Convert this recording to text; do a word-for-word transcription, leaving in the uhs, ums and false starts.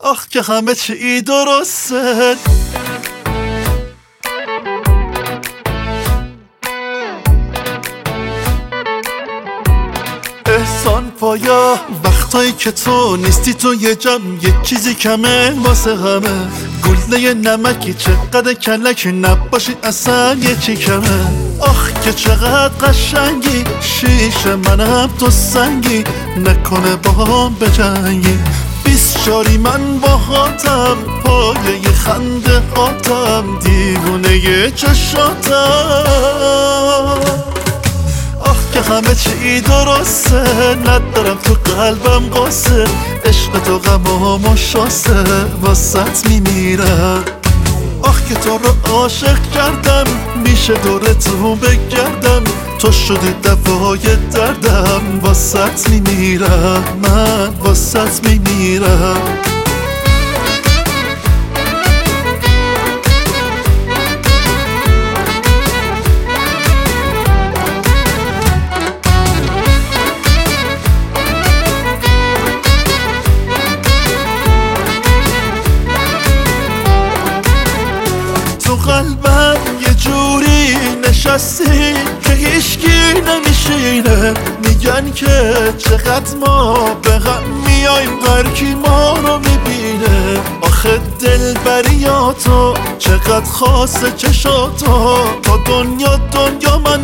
آخ که همه چی درسته. احسان پایا وقتایی که تو نیستی تو یه جمع یه چیزی کمه واسه همه. گله نمکی چقدر کلک نباشی اصلا یه چی کمه. آخ که چقدر قشنگی شیشه منم تو سنگی نکنه با هم بجنگی. بیست شاری من با هاتم پایه ی خنده هاتم دیوونه ی چشاتم. آخ که همه چی درسته ندارم تو قلبم قصه. عشق تو غمام و شاسته واسط میمیرم. آخ که تو رو عاشق کردم میشه دور تو بگردم. تو شدی دوای دردم واسط میمیرم من واسط میمیرم. تو قلبم یه جوری نشستی که هیچکی نمیشینه. میگن که چقدر ما به هم میایم هرکی ما رو میبینه. آخه دلبریاتو چقدر خاصه چشاتو تا دنیا دنیا من